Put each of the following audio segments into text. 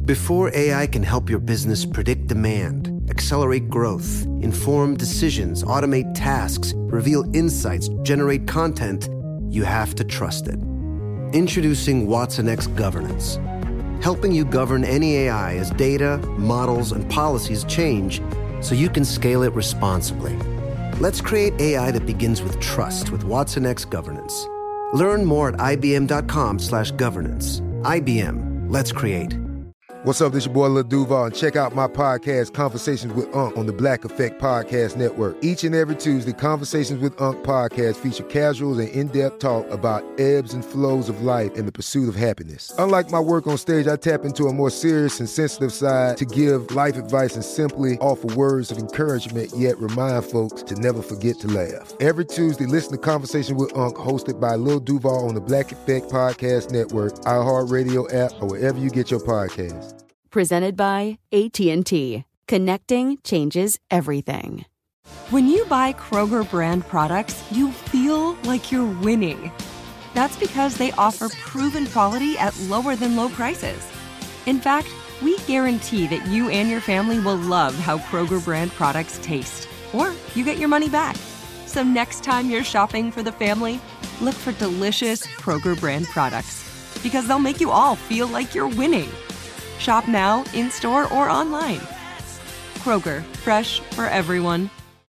Before AI can help your business predict demand, accelerate growth, inform decisions, automate tasks, reveal insights, generate content, you have to trust it. Introducing Watson X Governance, helping you govern any AI as data, models, and policies change so you can scale it responsibly. Let's create AI that begins with trust with Watson X Governance. Learn more at ibm.com/governance. IBM, let's create. What's up, this your boy Lil Duval, and check out my podcast, Conversations with Unc, on the Black Effect Podcast Network. Each and every Tuesday, Conversations with Unc podcast feature casuals and in-depth talk about ebbs and flows of life and the pursuit of happiness. Unlike my work on stage, I tap into a more serious and sensitive side to give life advice and simply offer words of encouragement, yet remind folks to never forget to laugh. Every Tuesday, listen to Conversation with Unc, hosted by Lil Duval on the Black Effect Podcast Network, iHeartRadio app, or wherever you get your podcasts. Presented by AT&T. Connecting changes everything. When you buy Kroger brand products, you feel like you're winning. That's because they offer proven quality at lower than low prices. In fact, we guarantee that you and your family will love how Kroger brand products taste, or you get your money back. So next time you're shopping for the family, look for delicious Kroger brand products, because they'll make you all feel like you're winning. Shop now, in-store, or online. Kroger, fresh for everyone.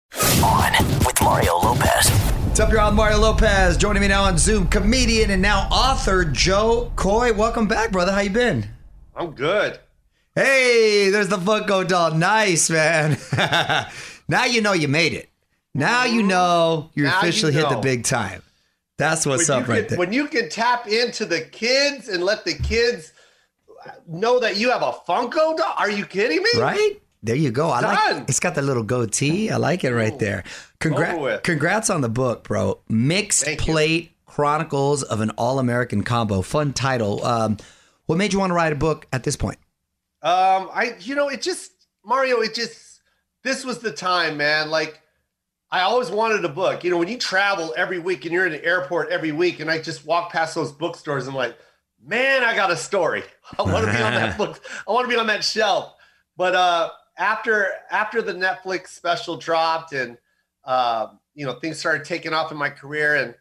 On with Mario Lopez. What's up, y'all? I'm Mario Lopez. Joining me now on Zoom, comedian and now author Joe Coy. Welcome back, brother. How you been? I'm good. Hey, there's the Funko doll. Nice, man. Now you know you made it. Now you know you're officially hit the big time. That's what's up right there. When you can tap into the kids and let the kids know that you have a Funko doll? Are you kidding me? Right? There you go. I like it's got the little goatee. I like it right there. Congrats on the book, bro. Mixed Plate Chronicles of an All-American Combo. Fun title. What made you want to write a book at this point? Mario, this was the time, man. Like, I always wanted a book. You know, when you travel every week and you're in the airport every week, and I just walk past those bookstores and I'm like, man, I got a story. I want to be on that book. I want to be on that shelf. But after the Netflix special dropped and things started taking off in my career, and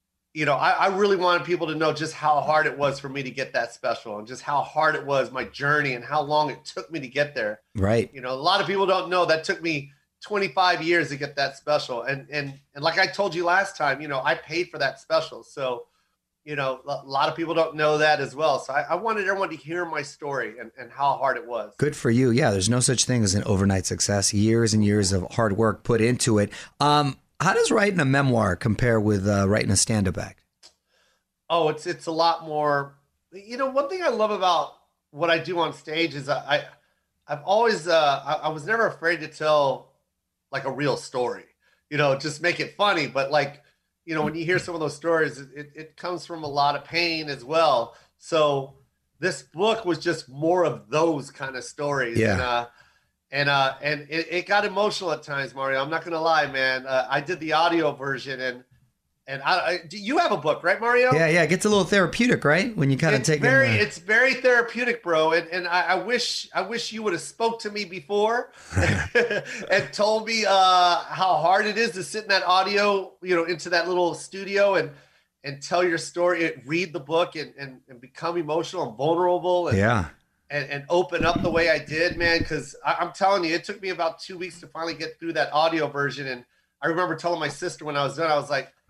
I really wanted people to know just how hard it was for me to get that special, and just how hard it was, my journey, and how long it took me to get there. Right. A lot of people don't know that took me 25 years to get that special. And like I told you last time, I paid for that special. So a lot of people don't know that as well. So I wanted everyone to hear my story and how hard it was. Good for you. Yeah, there's no such thing as an overnight success. Years and years of hard work put into it. How does writing a memoir compare with writing a stand-up act? Oh, it's a lot more. One thing I love about what I do on stage is I've always I was never afraid to tell like a real story. Just make it funny, but like. When you hear some of those stories, it comes from a lot of pain as well. So this book was just more of those kind of stories. Yeah. And it got emotional at times, Mario. I'm not going to lie, man. I did the audio version, and you have a book, right, Mario? Yeah. It gets a little therapeutic, right? When you kind of take it's very therapeutic, bro. And I wish you would have spoke to me before and told me how hard it is to sit in that audio, into that little studio and tell your story, and read the book and become emotional and vulnerable and open up the way I did, man. Because I'm telling you, it took me about 2 weeks to finally get through that audio version. And I remember telling my sister when I was done, I was like,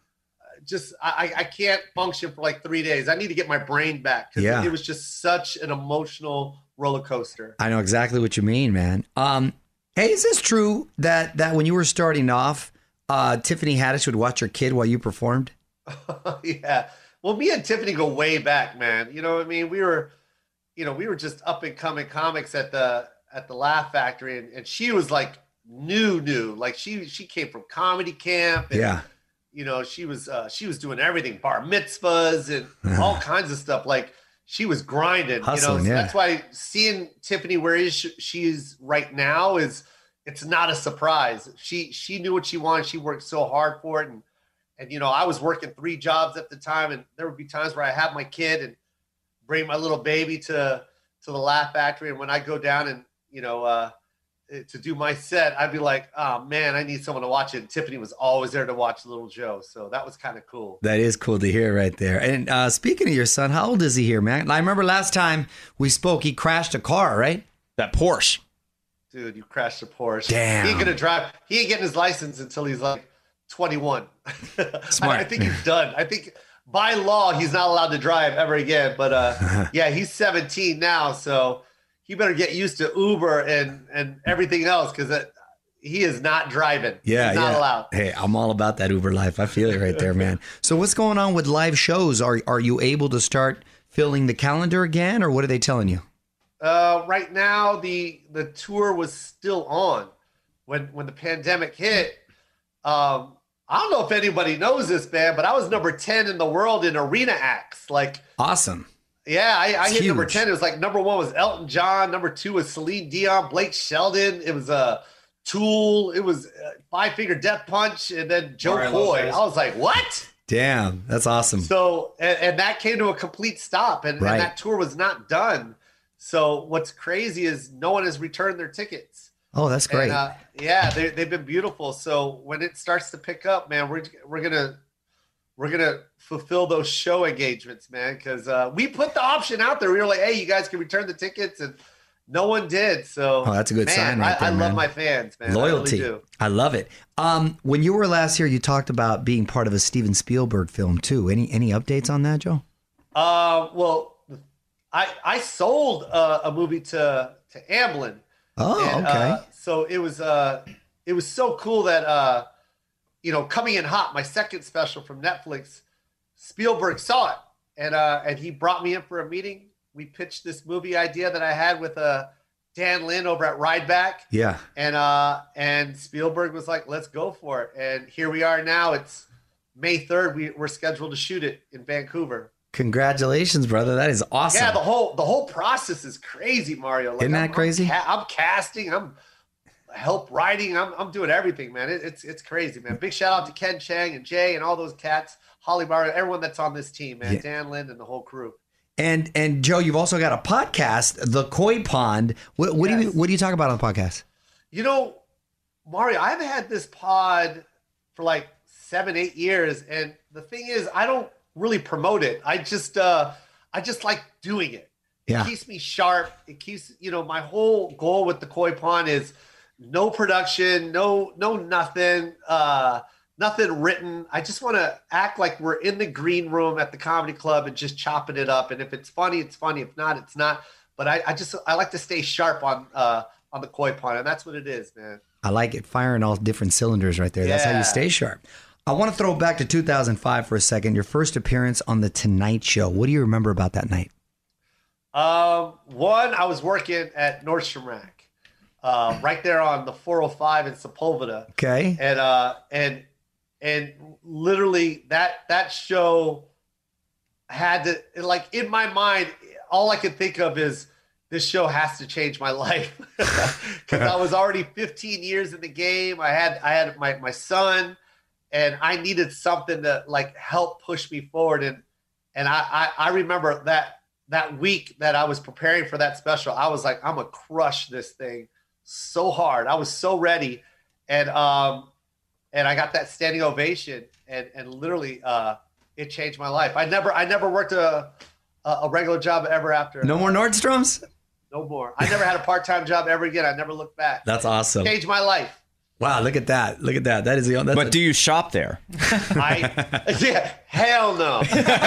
I can't function for like 3 days. I need to get my brain back. Because it was just such an emotional roller coaster. I know exactly what you mean, man. Hey, is this true that when you were starting off, Tiffany Haddish would watch your kid while you performed? Yeah. Well, me and Tiffany go way back, man. You know what I mean? We were just up and coming comics at the Laugh Factory, and she was like new. Like she came from comedy camp. And, she was doing everything, bar mitzvahs and all kinds of stuff. Like she was grinding, hustling, so that's why seeing Tiffany where she's right now it's not a surprise. She knew what she wanted. She worked so hard for it. And I was working 3 jobs at the time, and there would be times where I have my kid and bring my little baby to to the Laugh Factory. And when I go down and, to do my set, I'd be like, oh man, I need someone to watch it. And Tiffany was always there to watch Little Joe. So that was kind of cool. That is cool to hear right there. And speaking of your son, how old is he here, man? I remember last time we spoke, he crashed a car, right? That Porsche. Dude, you crashed a Porsche. Damn. He ain't gonna drive. He ain't getting his license until he's like 21. Smart. I think he's done. I think by law, he's not allowed to drive ever again. But yeah, he's 17 now. So he better get used to Uber and everything else because he is not driving. Yeah, he's not allowed. Hey, I'm all about that Uber life. I feel it right there, man. So what's going on with live shows? Are you able to start filling the calendar again, or what are they telling you? Right now, the tour was still on when the pandemic hit. I don't know if anybody knows this, man, but I was number 10 in the world in arena acts. Like, awesome. Yeah, I hit huge. number 10. It was like number 1 was Elton John. Number 2 was Celine Dion, Blake Shelton. It was Tool. It was Five Finger Death Punch, and then Joe Coy. I was like, what? Damn, that's awesome. So, and that came to a complete stop, and that tour was not done. So what's crazy is no one has returned their tickets. Oh, that's great. And, yeah, they've been beautiful. So when it starts to pick up, man, we're gonna fulfill those show engagements, man, because we put the option out there. We were like, hey, you guys can return the tickets, and no one did. So that's a good sign right there, I love my fans, man. Loyalty. I really do. I love it. When you were last here, you talked about being part of a Steven Spielberg film too. Any updates on that, Joe? Well, I sold a movie to Amblin. Oh, okay. So it was so cool that Coming in Hot, my second special from Netflix, Spielberg saw it and he brought me in for a meeting. We pitched this movie idea that I had with Dan Lin over at Rideback. Yeah. And Spielberg was like, let's go for it. And here we are now. It's May 3rd. We're scheduled to shoot it in Vancouver. Congratulations, brother. That is awesome. Yeah, the whole process is crazy, Mario. Like, Isn't that crazy? I'm casting, I'm help writing, I'm doing everything, man. It's crazy, man. Big shout out to Ken Chang and Jay and all those cats, Holly Barr, everyone that's on this team, man. Yeah. Dan Lind and the whole crew. And Joe, you've also got a podcast, The Koi Pond. What do you talk about on the podcast? Mario, I've had this pod for like 7-8 years, and the thing is, I don't really promote it. I just like doing it. It keeps me sharp. It keeps, my whole goal with the Koi Pond is no production, no nothing, nothing written. I just want to act like we're in the green room at the comedy club and just chopping it up. And if it's funny, it's funny. If not, it's not. But I like to stay sharp on the Koi Pond, and that's what it is, man. I like it. Firing all different cylinders right there. Yeah. That's how you stay sharp. I want to throw back to 2005 for a second. Your first appearance on The Tonight Show. What do you remember about that night? One, I was working at Nordstrom Rack, right there on the 405 in Sepulveda. Okay. And literally that show had to, like, in my mind, all I could think of is this show has to change my life, because I was already 15 years in the game. I had my son, and I needed something to like help push me forward. And I remember that week that I was preparing for that special, I was like, I'm gonna crush this thing so hard. I was so ready. And I got that standing ovation, and literally it changed my life. I never worked a regular job ever after. No more Nordstroms? No more. I never had a part-time job ever again. I never looked back. That's awesome. Changed my life. Wow, look at that. Look at that. That is the do you shop there? Hell no.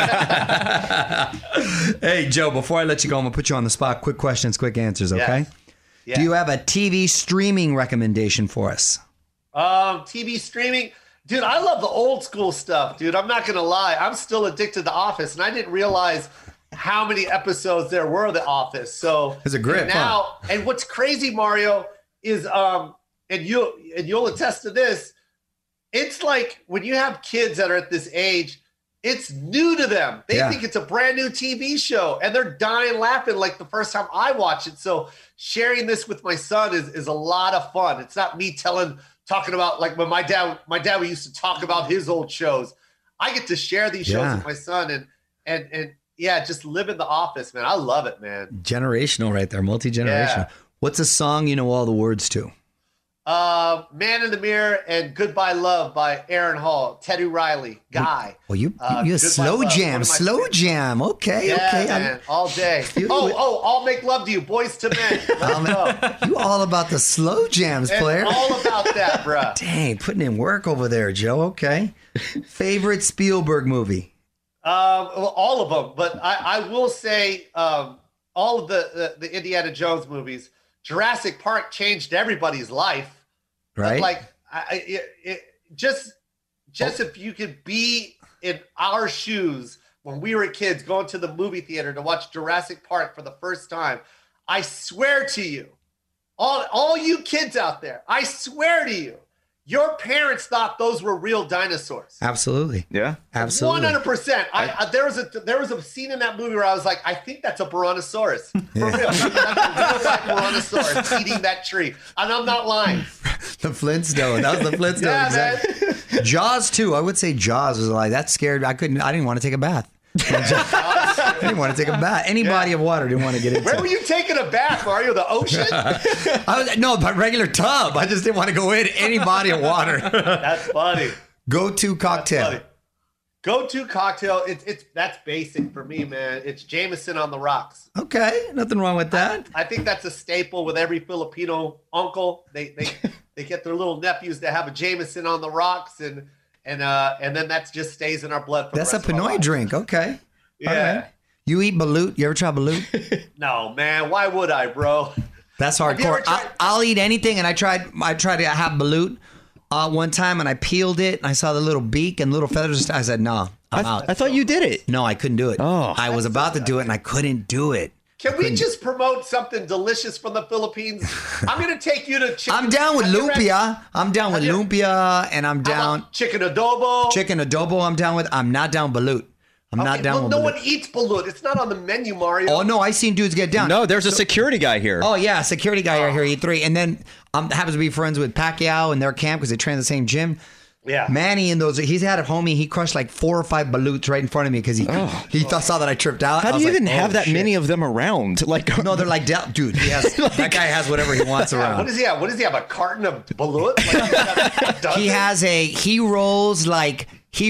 Hey, Joe, before I let you go, I'm going to put you on the spot. Quick questions, quick answers, okay? Yes. Do you have a TV streaming recommendation for us? TV streaming? Dude, I love the old school stuff, dude. I'm not going to lie. I'm still addicted to The and I didn't realize how many episodes there were of The Office. So it's a grip now. Huh? And what's crazy, Mario, is and you'll attest to this. It's like when you have kids that are at this age, it's new to them. They think it's a brand new TV show, and they're dying laughing like the first time I watch it. So sharing this with my son is a lot of fun. It's not me talking about like when my dad used to talk about his old shows. I get to share these shows with my son, and just living the office, man. I love it, man. Generational right there, multi-generational. Yeah. What's a song you know all the words to? Man in the Mirror and Goodbye Love by Aaron Hall, Teddy Riley, Guy. Well, you slow jam. Okay, okay. Man, all day. I'll Make Love to You, Boys to Men. You all about the slow jams, player. All about that, bro. Dang, putting in work over there, Joe. Okay. Favorite Spielberg movie? All of them, but I will say all of the Indiana Jones movies. Jurassic Park changed everybody's life. Right. Like, just if you could be in our shoes when we were kids going to the movie theater to watch Jurassic Park for the first time, I swear to you, all you kids out there, I swear to you, your parents thought those were real dinosaurs. Absolutely. Yeah. Absolutely. 100%. There was a scene in that movie where I was like, I think that's a Brontosaurus. For real. That's a real life Brontosaurus eating that tree. And I'm not lying. The Flintstone. That was the Flintstone. Yeah, exactly. Man. Jaws too. I would say Jaws was like, that scared me. I didn't want to take a bath. I didn't want to take a bath. Any body of water didn't want to get into. Where were you taking a bath, Mario? The ocean? No, but regular tub. I just didn't want to go in any body of water. That's funny. Go-to cocktail. Go-to cocktail. That's basic for me, man. It's Jameson on the rocks. Okay, nothing wrong with that. I think that's a staple with every Filipino uncle. They get their little nephews to have a Jameson on the rocks, and then that just stays in our blood. For that's a Pinoy drink. Okay. Yeah. Right. You eat balut? You ever try balut? No, man. Why would I, bro? That's hardcore. I'll eat anything, and I tried to have balut one time, and I peeled it, and I saw the little beak and little feathers. I said, no, I'm out. I thought you did it. No, I couldn't do it. Oh, I was about to do it, and I couldn't do it. Can we just promote something delicious from the Philippines? I'm going to take you to chicken. I'm down with lumpia. I'm down with lumpia, and I'm down. Chicken adobo. Chicken adobo I'm down with. I'm not down balut. I'm not down with no balut. one eats balut. It's not on the menu, Mario. Oh, no, I seen dudes get down. No, there's a security guy here. Oh, yeah, security guy right here, E3. And then happens to be friends with Pacquiao and their camp because they train in the same gym. Yeah. Manny and those, he's had a homie, he crushed like 4 or 5 balutes right in front of me because he saw that I tripped out. How do you even have that many of them around? Like, no, they're like, dude, that guy has whatever he wants around. What does he have? What does he have? A carton of balut? He rolls like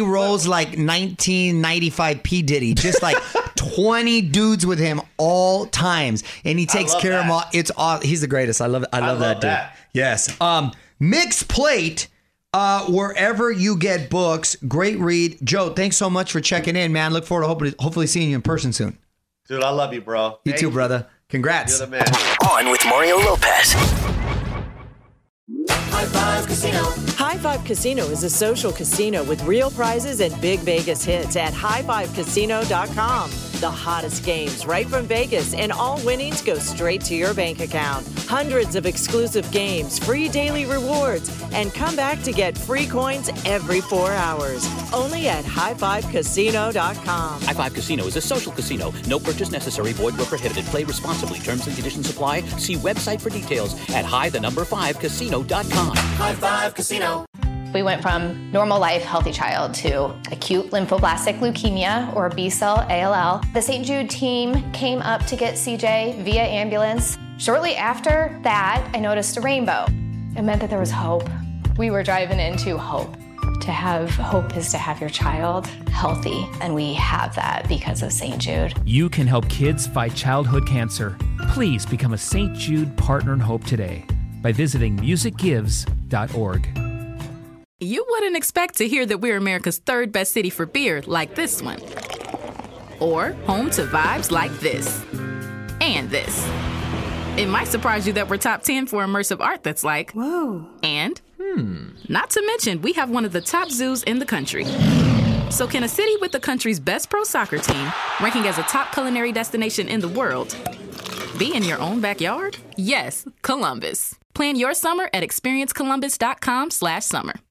1995 P. Diddy, just like 20 dudes with him all times, and he takes care of them all. It's all. He's the greatest. I love that dude. Yes. Mixed Plate. Wherever you get books, great read. Joe, thanks so much for checking in, man. Look forward to hopefully seeing you in person soon. Dude, I love you, bro. You too, brother. Congrats. You're the man. On with Mario Lopez. High Five Casino. High Five Casino is a social casino with real prizes and big Vegas hits at highfivecasino.com. The hottest games right from Vegas, and all winnings go straight to your bank account. Hundreds of exclusive games, free daily rewards, and come back to get free coins every 4 hours. Only at highfivecasino.com. High Five Casino is a social casino. No purchase necessary. Void where prohibited. Play responsibly. Terms and conditions apply. See website for details at high5casino.com. High Five Casino. We went from normal life, healthy child to acute lymphoblastic leukemia, or B-cell ALL. The St. Jude team came up to get CJ via ambulance. Shortly after that, I noticed a rainbow. It meant that there was hope. We were driving into hope. To have hope is to have your child healthy, and we have that because of St. Jude. You can help kids fight childhood cancer. Please become a St. Jude Partner in Hope today by visiting musicgives.org. You wouldn't expect to hear that we're America's 3rd best city for beer like this one. Or home to vibes like this. And this. It might surprise you that we're top 10 for immersive art that's like, whoa. And, not to mention, we have one of the top zoos in the country. So can a city with the country's best pro soccer team, ranking as a top culinary destination in the world, be in your own backyard? Yes, Columbus. Plan your summer at experiencecolumbus.com/summer.